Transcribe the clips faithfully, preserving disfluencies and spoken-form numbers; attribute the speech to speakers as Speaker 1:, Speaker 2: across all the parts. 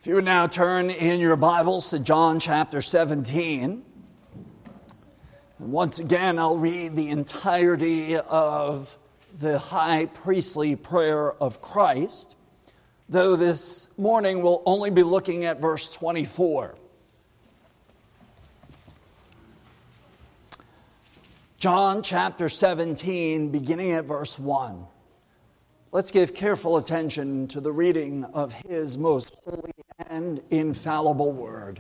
Speaker 1: If you would now turn in your Bibles to John chapter seventeen. And once again, I'll read the entirety of the high priestly prayer of Christ, though this morning we'll only be looking at verse twenty-four. John chapter seventeen, beginning at verse one. Let's give careful attention to the reading of his most holy and infallible word.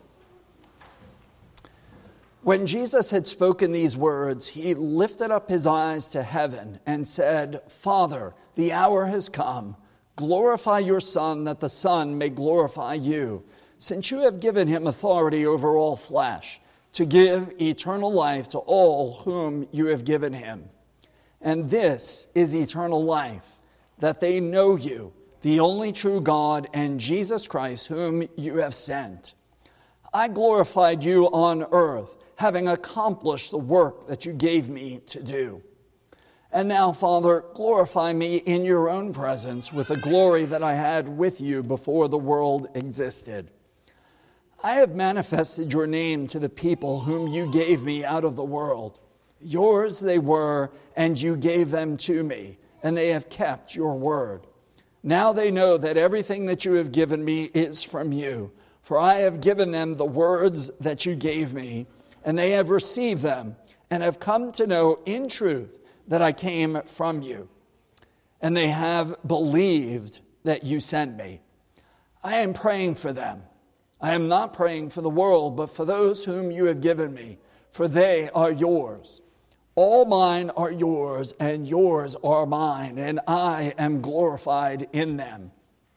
Speaker 1: When Jesus had spoken these words, he lifted up his eyes to heaven and said, "Father, the hour has come. Glorify your Son, that the Son may glorify you, since you have given him authority over all flesh, to give eternal life to all whom you have given him. And this is eternal life, that they know you, the only true God, and Jesus Christ, whom you have sent. I glorified you on earth, having accomplished the work that you gave me to do. And now, Father, glorify me in your own presence with the glory that I had with you before the world existed. I have manifested your name to the people whom you gave me out of the world. Yours they were, and you gave them to me, and they have kept your word. Now they know that everything that you have given me is from you, for I have given them the words that you gave me, and they have received them, and have come to know in truth that I came from you. And they have believed that you sent me. I am praying for them. I am not praying for the world, but for those whom you have given me, for they are yours. All mine are yours, and yours are mine, and I am glorified in them.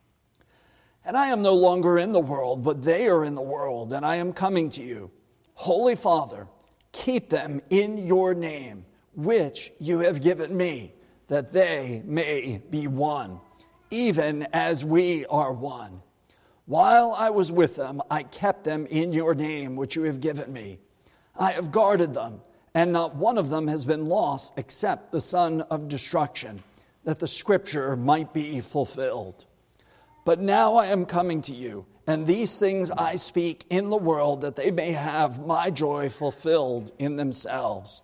Speaker 1: And I am no longer in the world, but they are in the world, and I am coming to you. Holy Father, keep them in your name, which you have given me, that they may be one, even as we are one. While I was with them, I kept them in your name, which you have given me. I have guarded them, and not one of them has been lost except the son of destruction, that the scripture might be fulfilled. But now I am coming to you, and these things I speak in the world, that they may have my joy fulfilled in themselves.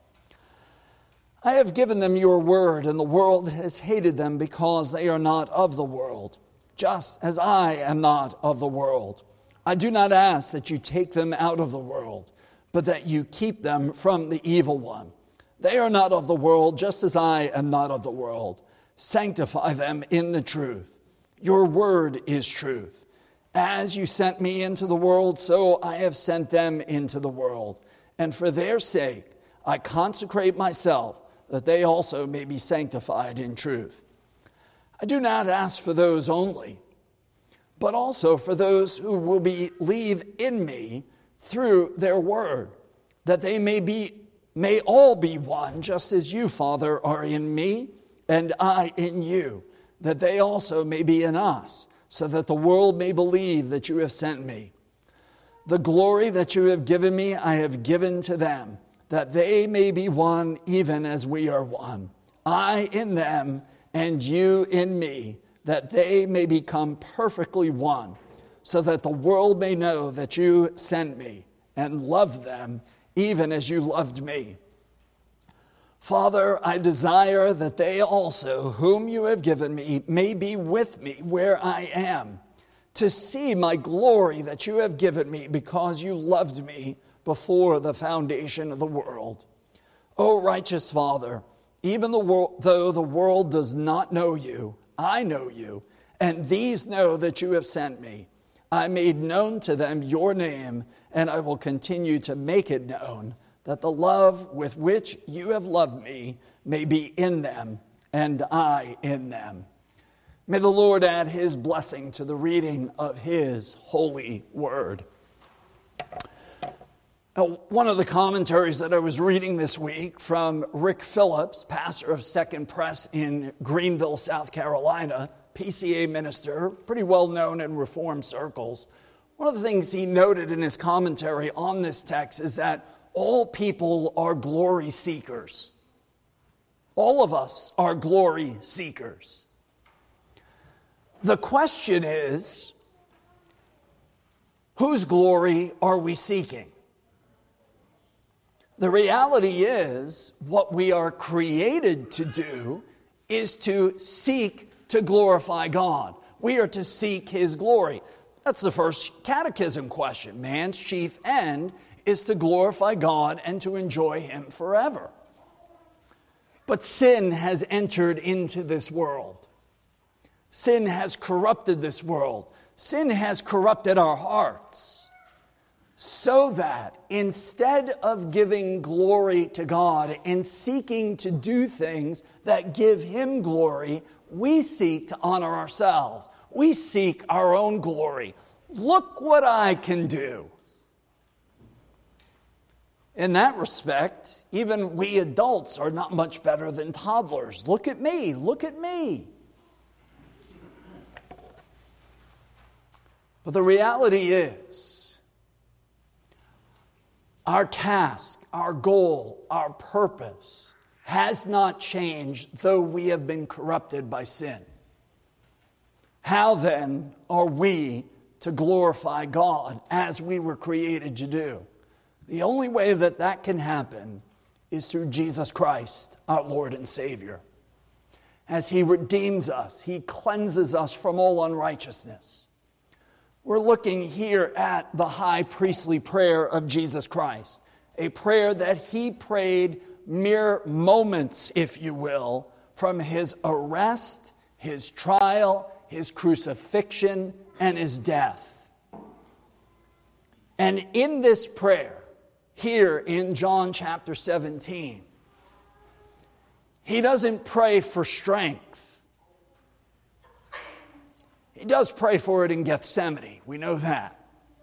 Speaker 1: I have given them your word, and the world has hated them because they are not of the world, just as I am not of the world. I do not ask that you take them out of the world, but that you keep them from the evil one. They are not of the world, just as I am not of the world. Sanctify them in the truth. Your word is truth. As you sent me into the world, so I have sent them into the world. And for their sake, I consecrate myself, that they also may be sanctified in truth. I do not ask for those only, but also for those who will believe in me through their word, that they may be, may all be one, just as you, Father, are in me, and I in you, that they also may be in us, so that the world may believe that you have sent me. The glory that you have given me, I have given to them, that they may be one, even as we are one. I in them, and you in me, that they may become perfectly one, so that the world may know that you sent me and loved them even as you loved me. Father, I desire that they also, whom you have given me, may be with me where I am, to see my glory that you have given me because you loved me before the foundation of the world. O righteous Father, even the world, though the world does not know you, I know you, and these know that you have sent me. I made known to them your name, and I will continue to make it known, that the love with which you have loved me may be in them, and I in them. May the Lord add his blessing to the reading of his holy word. Now, one of the commentaries that I was reading this week from Rick Phillips, pastor of Second Press in Greenville, South Carolina, P C A minister, pretty well known in Reformed circles. One of the things he noted in his commentary on this text is that all people are glory seekers. All of us are glory seekers. The question is, Whose glory are we seeking? The reality is, what we are created to do is to seek to glorify God. We are to seek His glory. That's the first catechism question. Man's chief end is to glorify God and to enjoy Him forever. But sin has entered into this world. Sin has corrupted this world. Sin has corrupted our hearts. So that instead of giving glory to God and seeking to do things that give Him glory, we seek to honor ourselves. We seek our own glory. Look what I can do. In that respect, even we adults are not much better than toddlers. Look at me, look at me. But the reality is, our task, our goal, our purpose has not changed, though we have been corrupted by sin. How then are we to glorify God as we were created to do? The only way that that can happen is through Jesus Christ, our Lord and Savior. As He redeems us, He cleanses us from all unrighteousness. We're looking here at the high priestly prayer of Jesus Christ, a prayer that He prayed mere moments, if you will, from His arrest, His trial, His crucifixion, and His death. And in this prayer, here in John chapter seventeen, He doesn't pray for strength. He does pray for it in Gethsemane. We know that.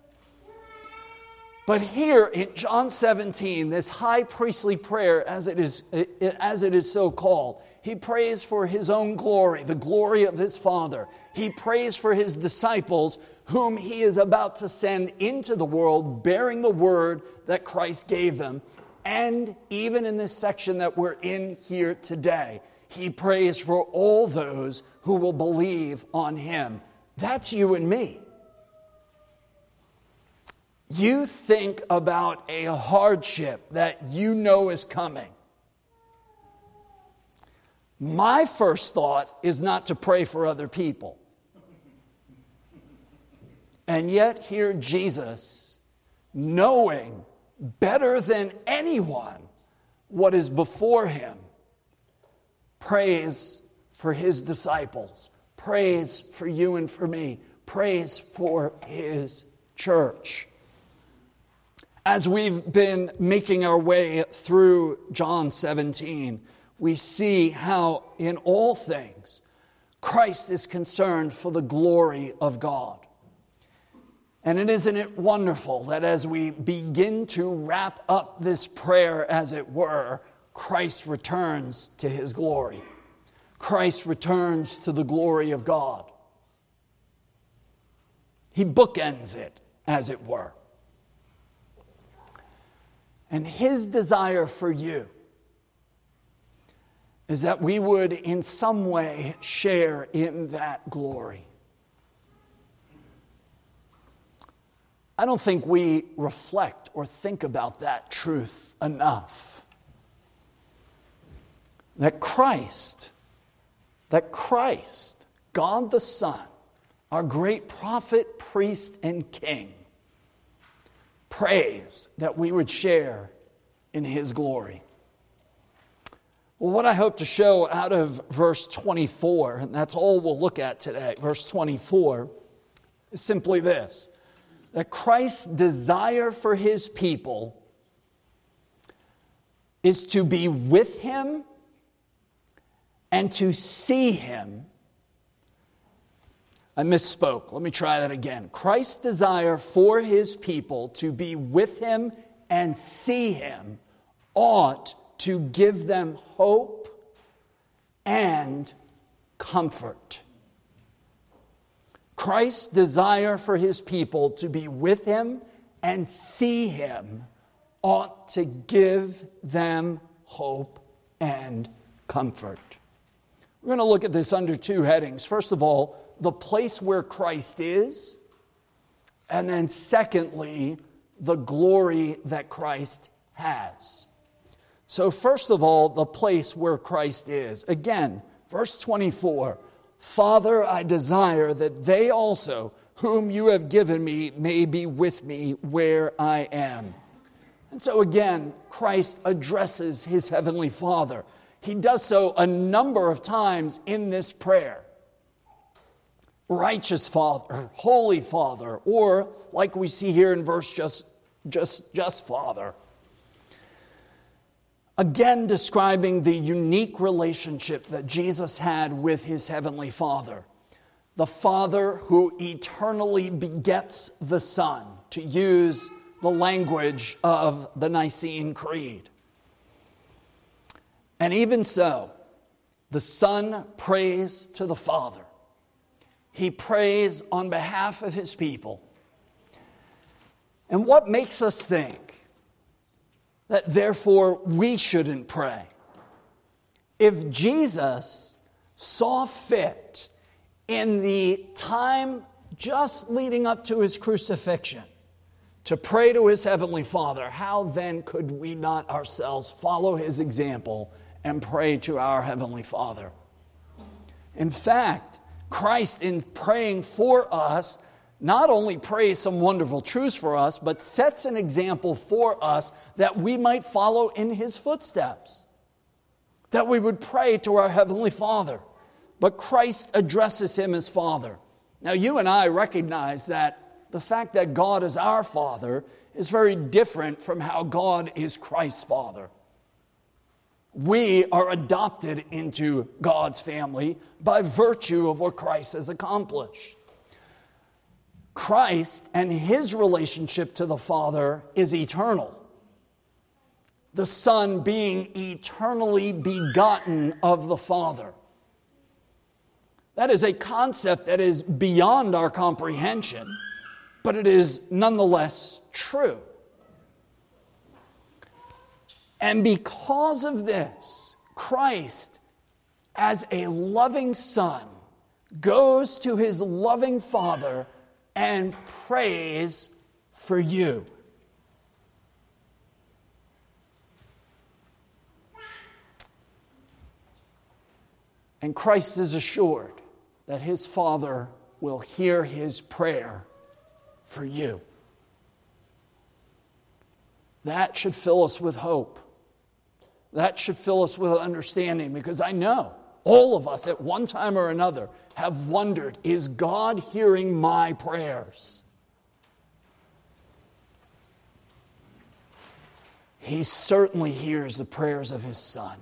Speaker 1: But here in John seventeen, this high priestly prayer, as it is, as it is so called, He prays for His own glory, the glory of His Father. He prays for His disciples, whom He is about to send into the world, bearing the word that Christ gave them. And even in this section that we're in here today, He prays for all those who will believe on Him. That's you and me. You think about a hardship that you know is coming. My first thought is not to pray for other people. And yet here Jesus, knowing better than anyone what is before Him, prays for His disciples, prays for you and for me, prays for His church. As we've been making our way through John seventeen, we see how in all things Christ is concerned for the glory of God. And it isn't it wonderful that as we begin to wrap up this prayer, as it were, Christ returns to His glory. Christ returns to the glory of God. He bookends it, as it were. And His desire for you is that we would in some way share in that glory. I don't think we reflect or think about that truth enough. That Christ, that Christ, God the Son, our great prophet, priest, and king, prays that we would share in His glory. Well, what I hope to show out of verse twenty-four, and that's all we'll look at today, verse twenty-four, is simply this: that Christ's desire for His people is to be with Him and to see Him. I misspoke. Let me try that again. Christ's desire for His people to be with Him and see Him ought to give them hope and comfort. Christ's desire for His people to be with Him and see Him ought to give them hope and comfort. We're going to look at this under two headings. First of all, the place where Christ is, And then secondly, the glory that Christ has. So first of all, the place where Christ is. Again, verse twenty-four, Father, I desire that they also, whom you have given me, may be with me where I am. And so again, Christ addresses his heavenly Father. He does so a number of times in this prayer. Righteous Father, Holy Father, or like we see here in verse just, just, just Father. Again, describing the unique relationship that Jesus had with his heavenly Father. The Father who eternally begets the Son, to use the language of the Nicene Creed. And even so, the Son prays to the Father. He prays on behalf of his people. And what makes us think that therefore we shouldn't pray? If Jesus saw fit in the time just leading up to his crucifixion to pray to his heavenly Father, how then could we not ourselves follow his example and pray to our heavenly Father? In fact, Christ, in praying for us, not only prays some wonderful truths for us, but sets an example for us that we might follow in his footsteps. That we would pray to our heavenly Father. But Christ addresses him as Father. Now, you and I recognize that the fact that God is our Father is very different from how God is Christ's Father. We are adopted into God's family by virtue of what Christ has accomplished. Christ and his relationship to the Father is eternal. The Son being eternally begotten of the Father. That is a concept that is beyond our comprehension, but it is nonetheless true. And because of this, Christ, as a loving Son, goes to his loving Father and prays for you. And Christ is assured that his Father will hear his prayer for you. That should fill us with hope. That should fill us with understanding, because I know all of us at one time or another have wondered, is God hearing my prayers? He certainly hears the prayers of his Son.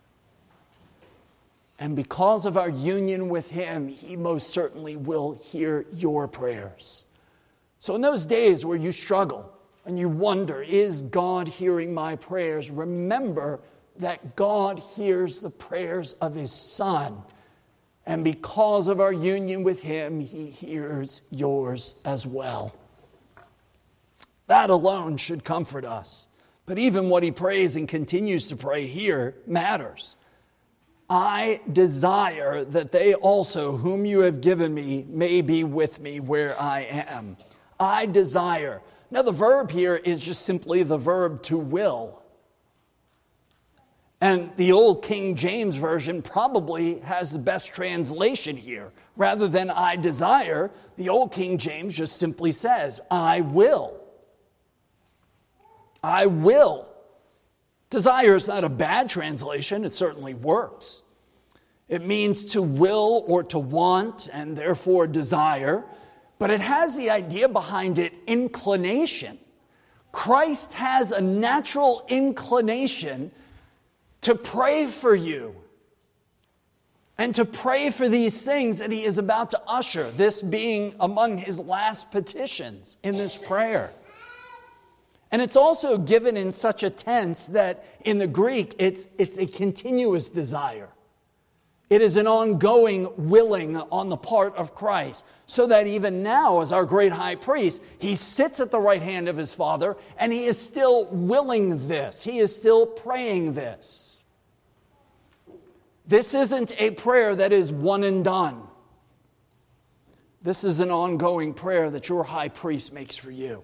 Speaker 1: And because of our union with him, he most certainly will hear your prayers. So in those days where you struggle and you wonder, is God hearing my prayers? Remember that God hears the prayers of his Son. And because of our union with him, he hears yours as well. That alone should comfort us. But even what he prays and continues to pray here matters. I desire that they also, whom you have given me, may be with me where I am. I desire. Now the verb here is just simply the verb to will. And the old King James Version probably has the best translation here. Rather than I desire, the old King James just simply says, I will. I will. Desire is not a bad translation. It certainly works. It means to will or to want, and therefore desire. But it has the idea behind it, inclination. Christ has a natural inclination to pray for you and to pray for these things that he is about to usher, this being among his last petitions in this prayer. And it's also given in such a tense that in the Greek, it's, it's a continuous desire. It is an ongoing willing on the part of Christ, so that even now, as our great high priest, he sits at the right hand of his Father, and he is still willing this. He is still praying this. This isn't a prayer that is one and done. This is an ongoing prayer that your high priest makes for you.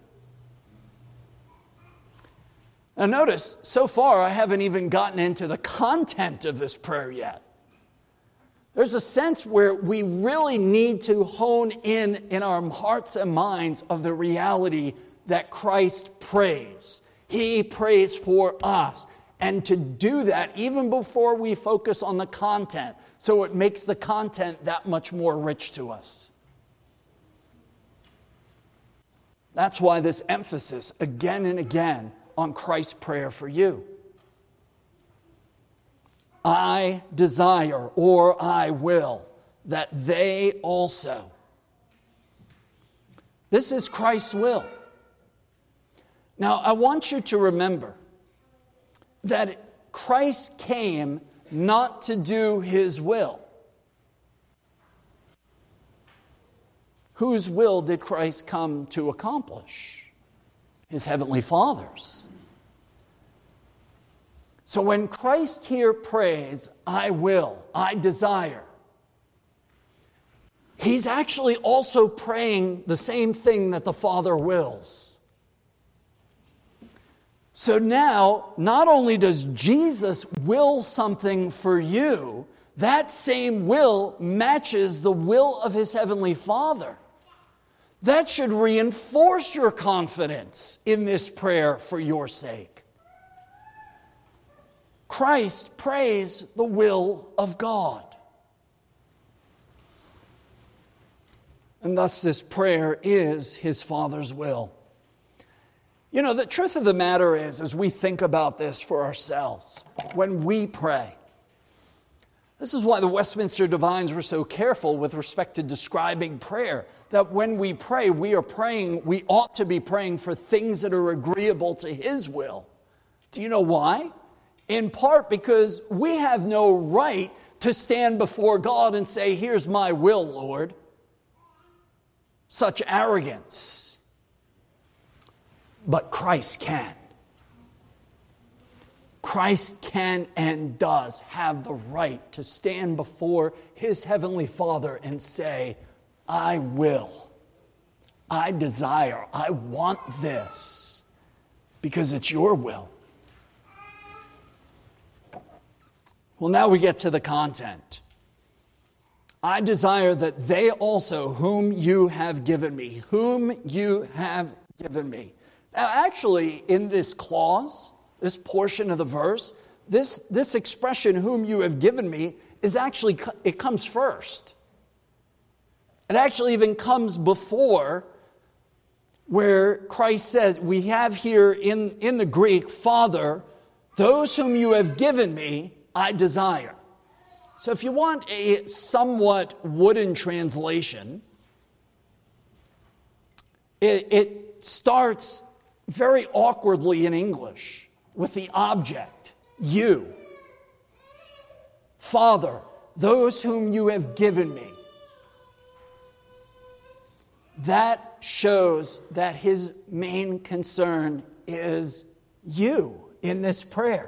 Speaker 1: Now notice, so far I haven't even gotten into the content of this prayer yet. There's a sense where we really need to hone in in our hearts and minds of the reality that Christ prays. He prays for us. And to do that even before we focus on the content, so it makes the content that much more rich to us. That's why this emphasis again and again on Christ's prayer for you. I desire, or I will, that they also. This is Christ's will. Now, I want you to remember that Christ came not to do his will. Whose will did Christ come to accomplish? His heavenly Father's. So when Christ here prays, I will, I desire, he's actually also praying the same thing that the Father wills. So now, not only does Jesus will something for you, that same will matches the will of his heavenly Father. That should reinforce your confidence in this prayer for your sake. Christ prays the will of God. And thus this prayer is his Father's will. You know, the truth of the matter is, as we think about this for ourselves, when we pray, this is why the Westminster Divines were so careful with respect to describing prayer, that when we pray, we are praying, we ought to be praying for things that are agreeable to his will. Do you know why? In part because we have no right to stand before God and say, here's my will, Lord. Such arrogance. But Christ can. Christ can and does have the right to stand before his heavenly Father and say, I will. I desire. I want this because it's your will. Well, now we get to the content. I desire that they also, whom you have given me, whom you have given me. Now, actually, in this clause, this portion of the verse, this, this expression, whom you have given me, is actually, it comes first. It actually even comes before where Christ says, we have here in, in the Greek, Father, those whom you have given me, I desire. So if you want a somewhat wooden translation, it, it starts very awkwardly in English with the object, you. Father, those whom you have given me. That shows that his main concern is you in this prayer.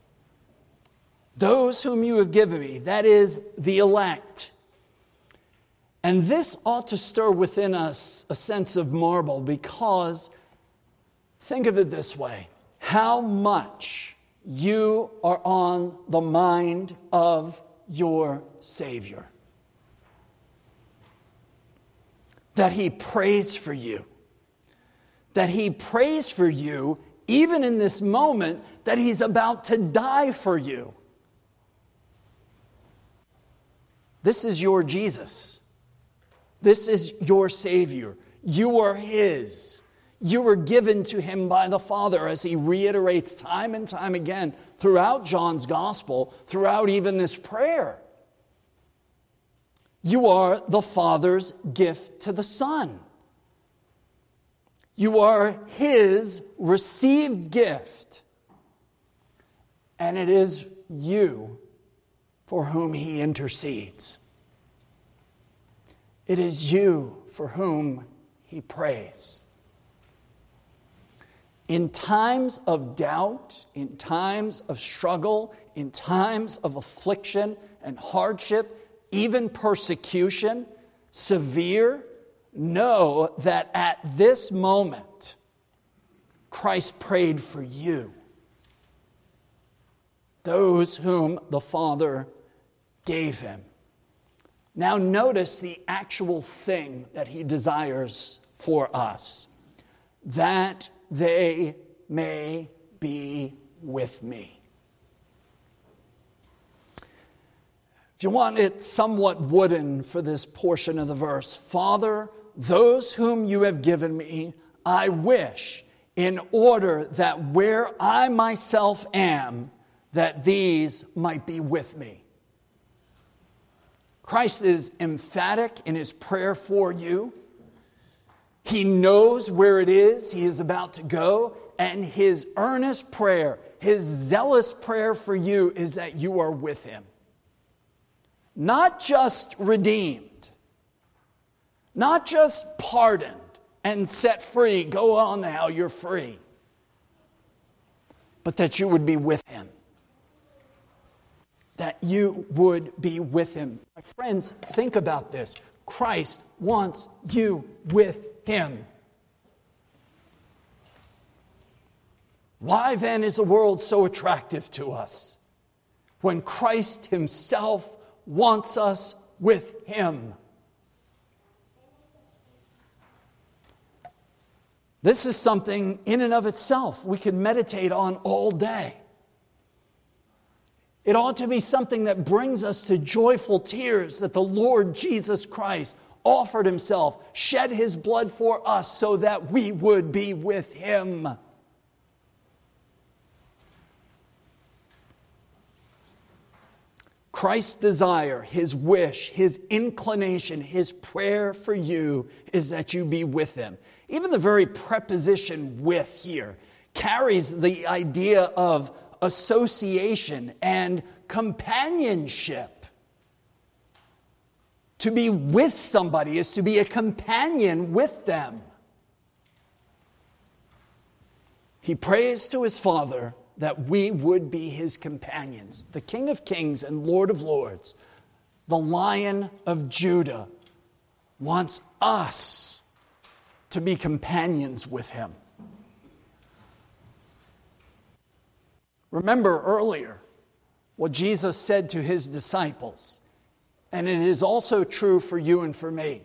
Speaker 1: Those whom you have given me, that is the elect. And this ought to stir within us a sense of marvel because, think of it this way, how much you are on the mind of your Savior. That he prays for you. That he prays for you even in this moment that he's about to die for you. This is your Jesus. This is your Savior. You are his. You were given to him by the Father, as he reiterates time and time again throughout John's Gospel, throughout even this prayer. You are the Father's gift to the Son. You are his received gift. And it is you for whom he intercedes. It is you for whom he prays. In times of doubt, in times of struggle, in times of affliction and hardship, even persecution, severe, know that at this moment, Christ prayed for you, those whom the Father gave him. Now notice the actual thing that he desires for us, that they may be with me. If you want it somewhat wooden for this portion of the verse, Father, those whom you have given me, I wish, in order that where I myself am, that these might be with me. Christ is emphatic in his prayer for you. He knows where it is he is about to go, and his earnest prayer, his zealous prayer for you is that you are with him. Not just redeemed, not just pardoned and set free, go on now, you're free, but that you would be with him. That you would be with him. My friends, think about this. Christ wants you with him. Why then is the world so attractive to us? When Christ himself wants us with him. This is something in and of itself we could meditate on all day. It ought to be something that brings us to joyful tears that the Lord Jesus Christ offered himself, shed his blood for us so that we would be with him. Christ's desire, his wish, his inclination, his prayer for you is that you be with him. Even the very preposition with here carries the idea of association and companionship. To be with somebody is to be a companion with them. He prays to his Father that we would be his companions. The King of Kings and Lord of Lords, the Lion of Judah, wants us to be companions with him. Remember earlier what Jesus said to his disciples, and it is also true for you and for me.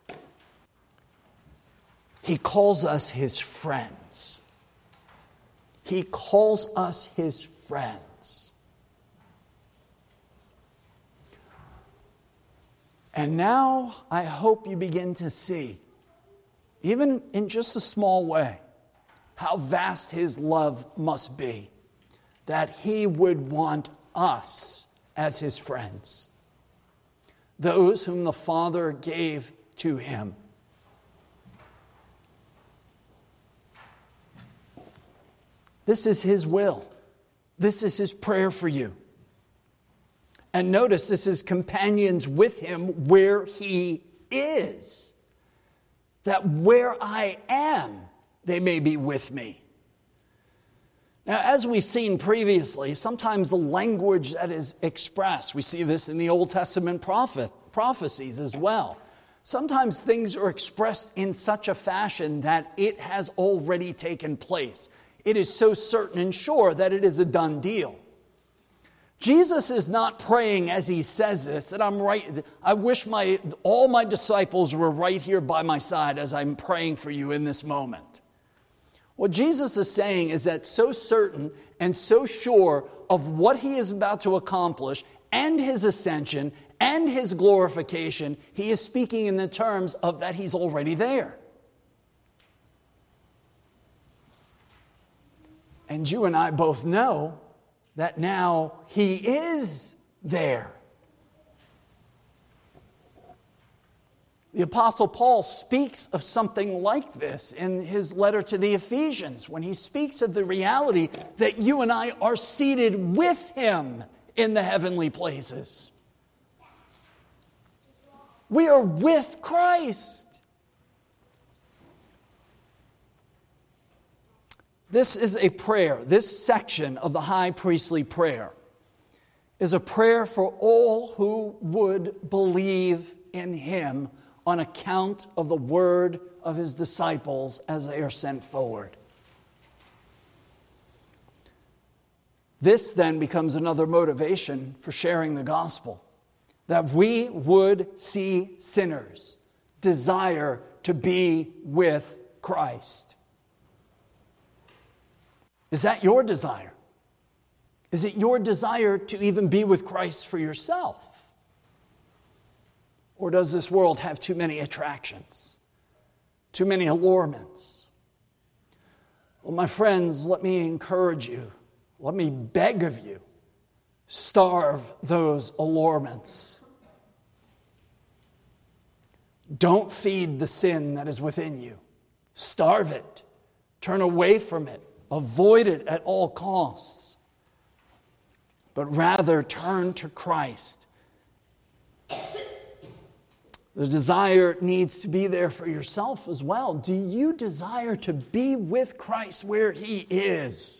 Speaker 1: He calls us his friends. He calls us his friends. And now I hope you begin to see, even in just a small way, how vast his love must be, that he would want us as his friends, those whom the Father gave to him. This is his will. This is his prayer for you. And notice, this is companions with him where he is. That where I am, they may be with me. Now, as we've seen previously, sometimes the language that is expressed, we see this in the Old Testament prophet, prophecies as well. Sometimes things are expressed in such a fashion that it has already taken place. It is so certain and sure that it is a done deal. Jesus is not praying as he says this, and I'm right. I wish my all my disciples were right here by my side as I'm praying for you in this moment. What Jesus is saying is that so certain and so sure of what he is about to accomplish and his ascension and his glorification, he is speaking in the terms of that he's already there. And you and I both know that now he is there. The Apostle Paul speaks of something like this in his letter to the Ephesians, when he speaks of the reality that you and I are seated with him in the heavenly places. We are with Christ. This is a prayer. This section of the high priestly prayer is a prayer for all who would believe in him on account of the word of his disciples as they are sent forward. This then becomes another motivation for sharing the gospel, that we would see sinners desire to be with Christ. Is that your desire? Is it your desire to even be with Christ for yourself? Or does this world have too many attractions, too many allurements? Well, my friends, let me encourage you. Let me beg of you, starve those allurements. Don't feed the sin that is within you. Starve it. Turn away from it. Avoid it at all costs. But rather turn to Christ. The desire needs to be there for yourself as well. Do you desire to be with Christ where he is?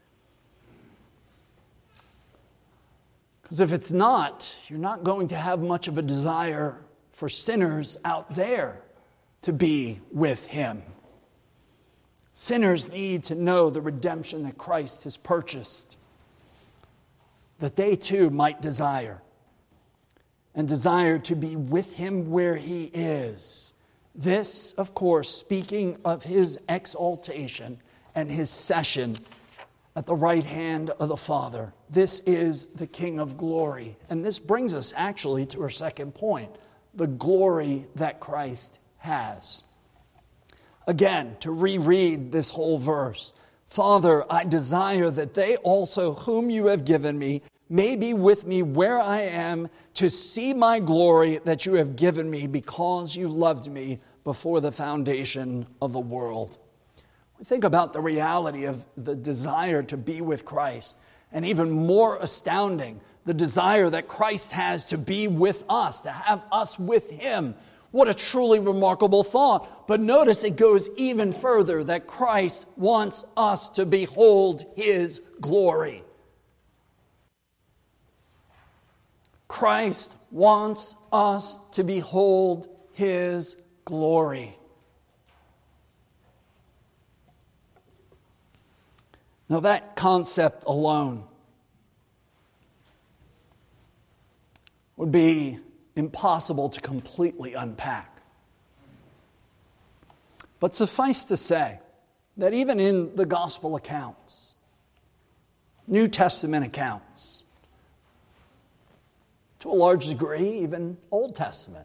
Speaker 1: Because if it's not, you're not going to have much of a desire for sinners out there to be with him. Sinners need to know the redemption that Christ has purchased, that they too might desire, and desire to be with him where he is. This, of course, speaking of his exaltation and his session at the right hand of the Father. This is the King of glory. And this brings us actually to our second point, the glory that Christ has. Again, to reread this whole verse. Father, I desire that they also whom you have given me may be with me where I am, to see my glory that you have given me because you loved me before the foundation of the world. Think about the reality of the desire to be with Christ. And even more astounding, the desire that Christ has to be with us, to have us with him. What a truly remarkable thought. But notice it goes even further, that Christ wants us to behold his glory. Christ wants us to behold his glory. Now that concept alone would be impossible to completely unpack. But suffice to say that even in the gospel accounts, New Testament accounts, to a large degree, even Old Testament,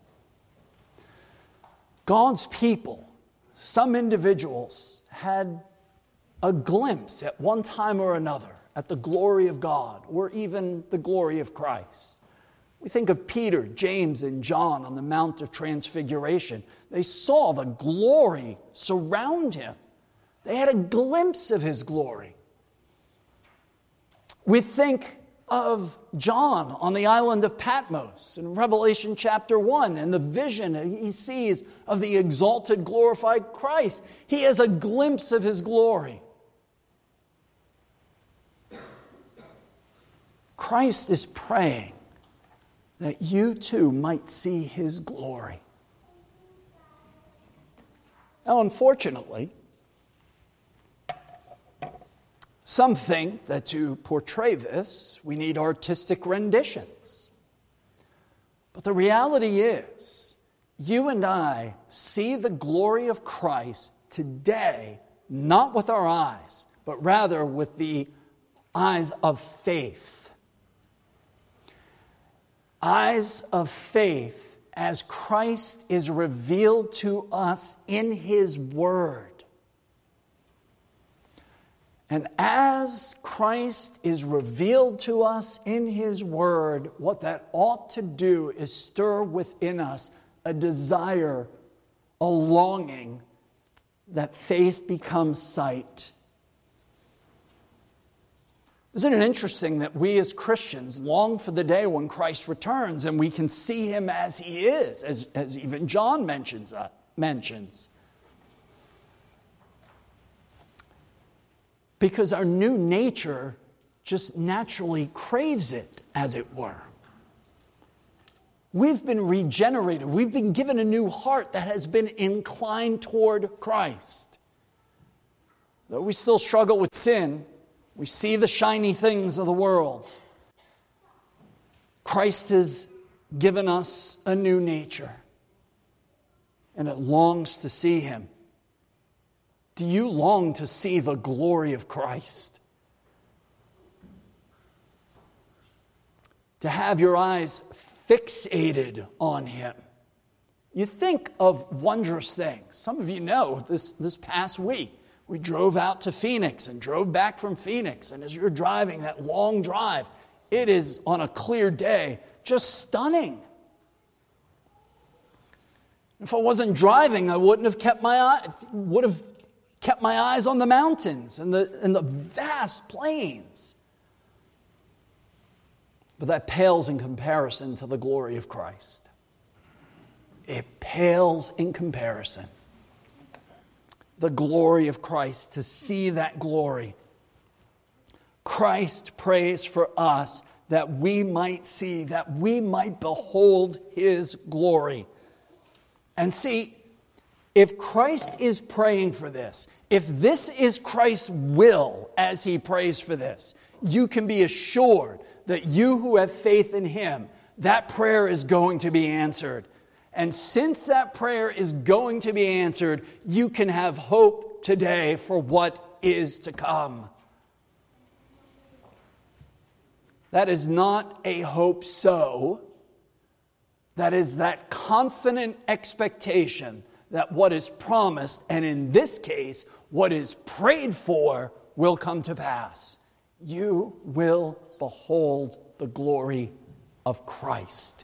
Speaker 1: God's people, some individuals had a glimpse at one time or another at the glory of God, or even the glory of Christ. We think of Peter, James, and John on the Mount of Transfiguration. They saw the glory surround him. They had a glimpse of his glory. We think of John on the island of Patmos in Revelation chapter one and the vision he sees of the exalted, glorified Christ. He has a glimpse of his glory. Christ is praying that you too might see his glory. Now, unfortunately, some think that to portray this, we need artistic renditions. But the reality is, you and I see the glory of Christ today, not with our eyes, but rather with the eyes of faith. Eyes of faith as Christ is revealed to us in his word. And as Christ is revealed to us in his word, what that ought to do is stir within us a desire, a longing that faith becomes sight. Isn't it interesting that we as Christians long for the day when Christ returns and we can see him as he is, as, as even John mentions, uh, mentions. Because our new nature just naturally craves it, as it were. We've been regenerated. We've been given a new heart that has been inclined toward Christ. Though we still struggle with sin, we see the shiny things of the world. Christ has given us a new nature, and it longs to see Him. Do you long to see the glory of Christ? To have your eyes fixated on Him. You think of wondrous things. Some of you know this, this past week, we drove out to Phoenix and drove back from Phoenix. And as you're driving that long drive, it is on a clear day, just stunning. If I wasn't driving, I wouldn't have kept my eye, would have kept my eyes on the mountains and the, and the vast plains. But that pales in comparison to the glory of Christ. It pales in comparison. The glory of Christ, to see that glory. Christ prays for us that we might see, that we might behold His glory. And see, if Christ is praying for this, if this is Christ's will as He prays for this, you can be assured that you who have faith in Him, that prayer is going to be answered. And since that prayer is going to be answered, you can have hope today for what is to come. That is not a hope so. That is that confident expectation that what is promised, and in this case, what is prayed for, will come to pass. You will behold the glory of Christ.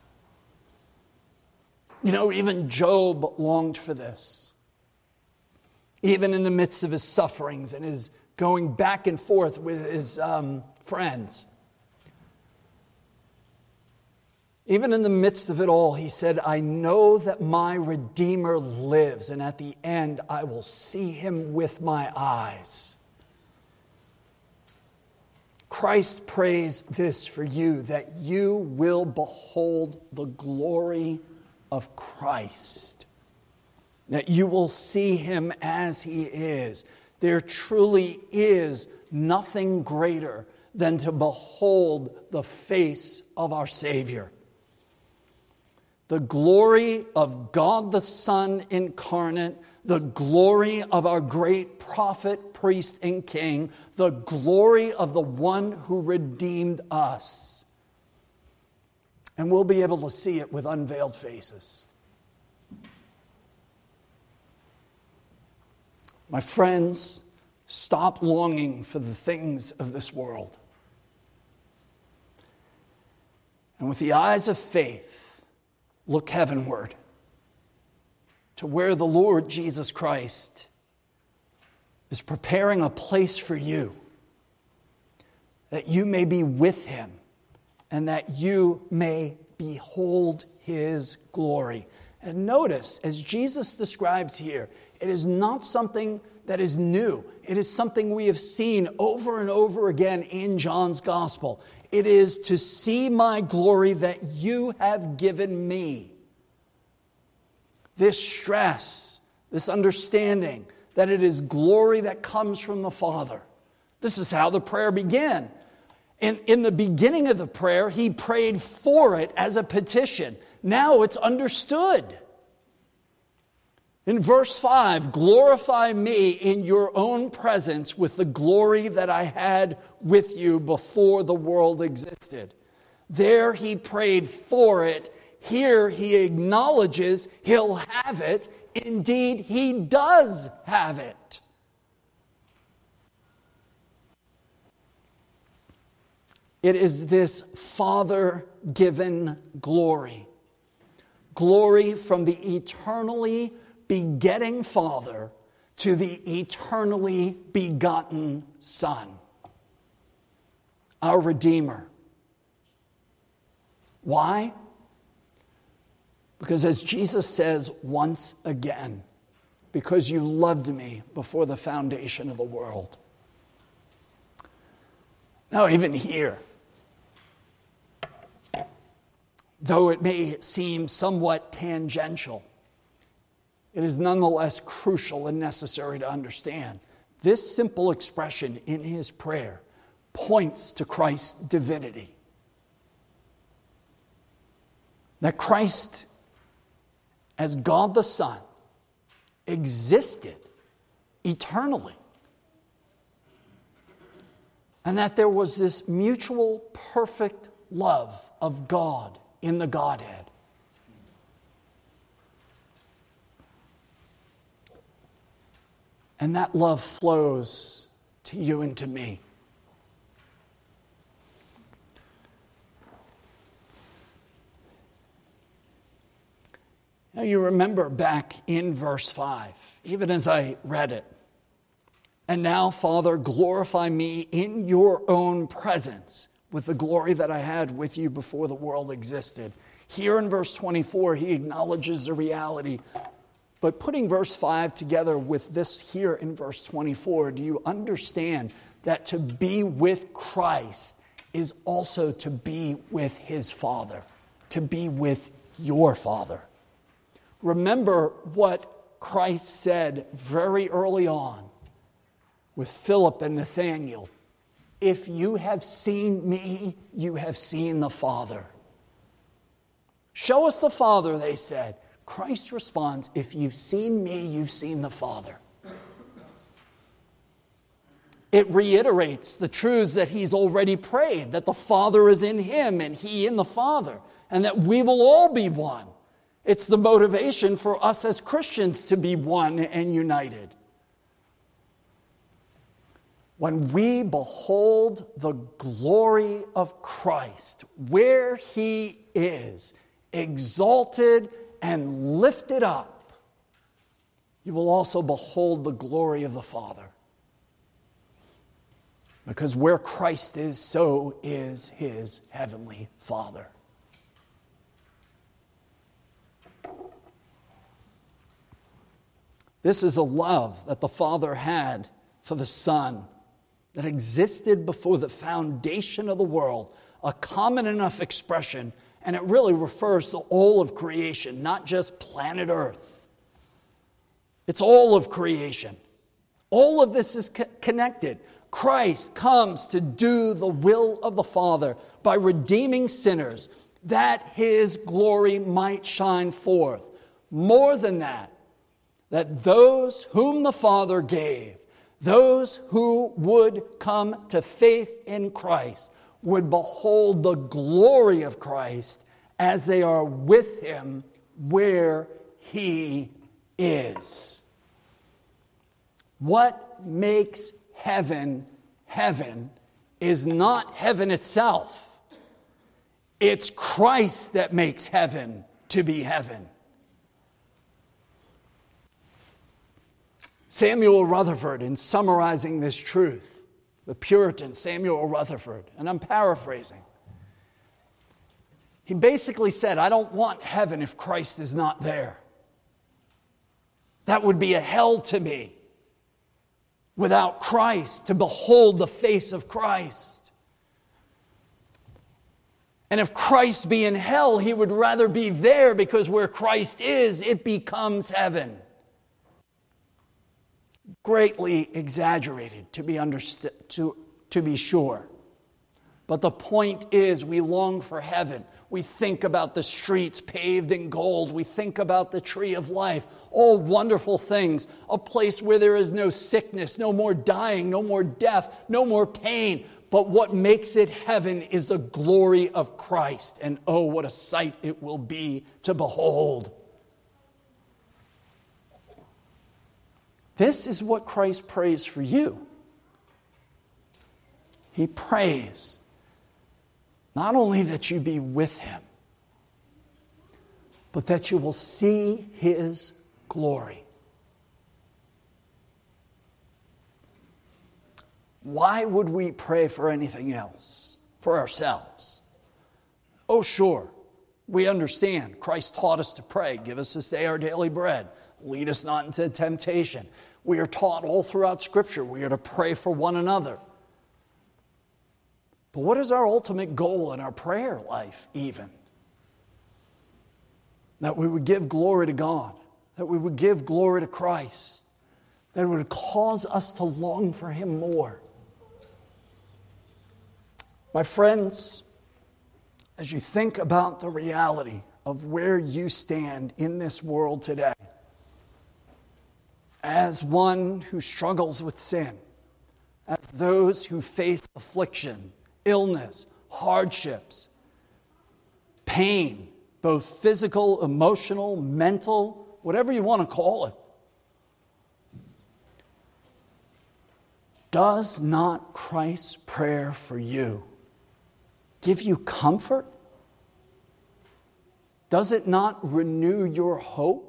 Speaker 1: You know, even Job longed for this. Even in the midst of his sufferings and his going back and forth with his um, friends. Even in the midst of it all, he said, I know that my Redeemer lives, and at the end I will see Him with my eyes. Christ prays this for you, that you will behold the glory of Christ. That you will see Him as He is. There truly is nothing greater than to behold the face of our Savior. The glory of God the Son incarnate, the glory of our great prophet, priest, and king, the glory of the one who redeemed us. And we'll be able to see it with unveiled faces. My friends, stop longing for the things of this world. And with the eyes of faith, look heavenward to where the Lord Jesus Christ is preparing a place for you, that you may be with Him and that you may behold His glory. And notice, as Jesus describes here, it is not something that is new. It is something we have seen over and over again in John's Gospel. It is to see my glory that you have given me. This stress, this understanding that it is glory that comes from the Father. This is how the prayer began. In, in the beginning of the prayer, he prayed for it as a petition. Now it's understood. In verse five, glorify me in your own presence with the glory that I had with you before the world existed. There he prayed for it. Here he acknowledges he'll have it. Indeed, he does have it. It is this Father-given glory. Glory from the eternally begetting Father to the eternally begotten Son. Our Redeemer. Why? Because as Jesus says once again, because you loved me before the foundation of the world. Now even here, though it may seem somewhat tangential, it is nonetheless crucial and necessary to understand. This simple expression in his prayer points to Christ's divinity. That Christ, as God the Son, existed eternally. And that there was this mutual perfect love of God in the Godhead. And that love flows to you and to me. Now you remember back in verse five, even as I read it. And now, Father, glorify me in your own presence with the glory that I had with you before the world existed. Here in verse twenty-four, he acknowledges the reality. But putting verse five together with this here in verse twenty-four, do you understand that to be with Christ is also to be with his Father, to be with your Father? Remember what Christ said very early on with Philip and Nathanael. If you have seen me, you have seen the Father. Show us the Father, they said. Christ responds, if you've seen me, you've seen the Father. It reiterates the truths that he's already prayed, that the Father is in him and he in the Father, and that we will all be one. It's the motivation for us as Christians to be one and united. When we behold the glory of Christ, where he is, exalted and lifted up, you will also behold the glory of the Father. Because where Christ is, so is his heavenly Father. This is a love that the Father had for the Son that existed before the foundation of the world, a common enough expression, and it really refers to all of creation, not just planet Earth. It's all of creation. All of this is co- connected. Christ comes to do the will of the Father by redeeming sinners, that his glory might shine forth. More than that, that those whom the Father gave, those who would come to faith in Christ, would behold the glory of Christ as they are with him where he is. What makes heaven heaven is not heaven itself. It's Christ that makes heaven to be heaven. Samuel Rutherford, in summarizing this truth, the Puritan Samuel Rutherford, and I'm paraphrasing, he basically said, I don't want heaven if Christ is not there. That would be a hell to me without Christ, to behold the face of Christ. And if Christ be in hell, he would rather be there, because where Christ is, it becomes heaven. Greatly exaggerated, to be understood, to, to be sure. But the point is, we long for heaven. We think about the streets paved in gold. We think about the tree of life. All wonderful things. A place where there is no sickness, no more dying, no more death, no more pain. But what makes it heaven is the glory of Christ. And oh, what a sight it will be to behold. This is what Christ prays for you. He prays not only that you be with him, but that you will see his glory. Why would we pray for anything else? For ourselves? Oh, sure. We understand. Christ taught us to pray. Give us this day our daily bread. Lead us not into temptation. We are taught all throughout Scripture we are to pray for one another. But what is our ultimate goal in our prayer life even? that we would give glory to God, that we would give glory to Christ, that it would cause us to long for Him more. My friends, as you think about the reality of where you stand in this world today, as one who struggles with sin, as those who face affliction, illness, hardships, pain, both physical, emotional, mental, whatever you want to call it, does not Christ's prayer for you give you comfort? Does it not renew your hope?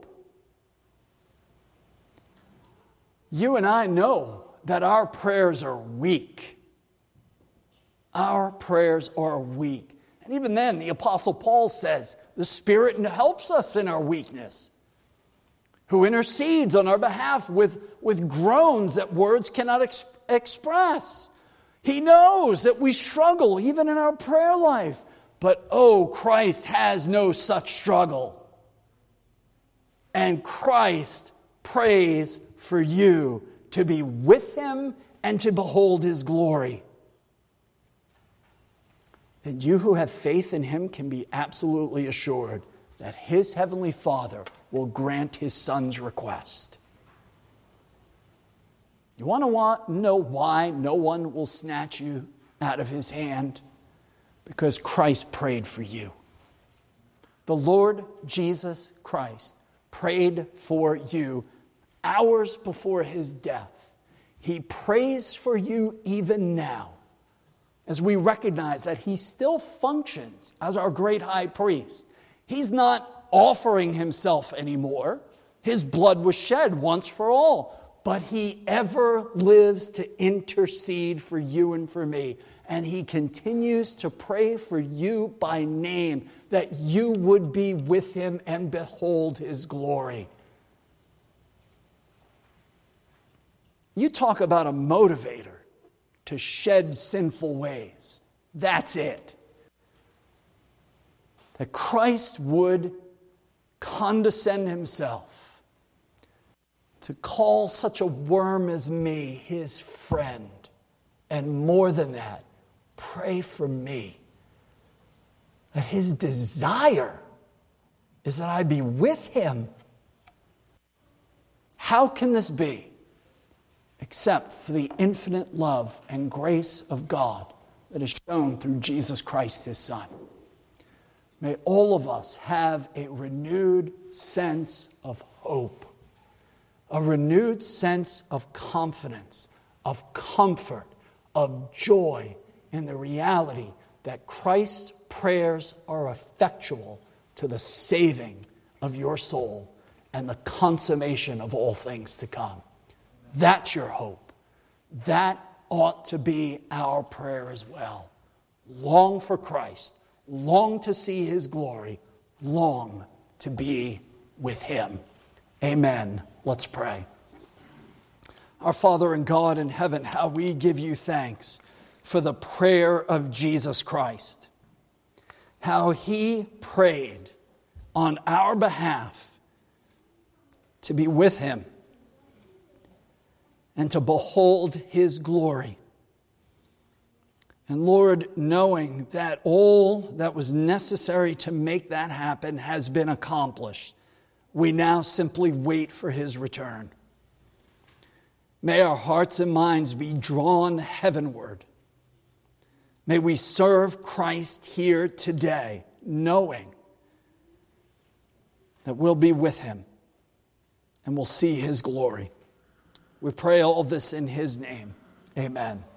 Speaker 1: You and I know that our prayers are weak. Our prayers are weak. And even then, the Apostle Paul says, the Spirit helps us in our weakness, who intercedes on our behalf with, with groans that words cannot ex- express. He knows that we struggle even in our prayer life. But oh, Christ has no such struggle. And Christ prays for you to be with Him and to behold His glory. And you who have faith in Him can be absolutely assured that His Heavenly Father will grant His Son's request. You want to know why no one will snatch you out of His hand? Because Christ prayed for you. The Lord Jesus Christ prayed for you hours before His death. He prays for you even now, as we recognize that He still functions as our great high priest. He's not offering Himself anymore. His blood was shed once for all. But He ever lives to intercede for you and for me. And He continues to pray for you by name, that you would be with Him and behold His glory. You talk about a motivator to shed sinful ways. That's it. That Christ would condescend Himself to call such a worm as me His friend. And more than that, pray for me. That His desire is that I be with Him. How can this be? Except for the infinite love and grace of God that is shown through Jesus Christ, His Son. May all of us have a renewed sense of hope, a renewed sense of confidence, of comfort, of joy in the reality that Christ's prayers are effectual to the saving of your soul and the consummation of all things to come. That's your hope. That ought to be our prayer as well. Long for Christ, long to see His glory, long to be with Him. Amen. Let's pray. Our Father and God in heaven, how we give You thanks for the prayer of Jesus Christ. How He prayed on our behalf to be with Him and to behold His glory. And Lord, knowing that all that was necessary to make that happen has been accomplished, we now simply wait for His return. May our hearts and minds be drawn heavenward. May we serve Christ here today, knowing that we'll be with Him and we'll see His glory. We pray all this in His name. Amen.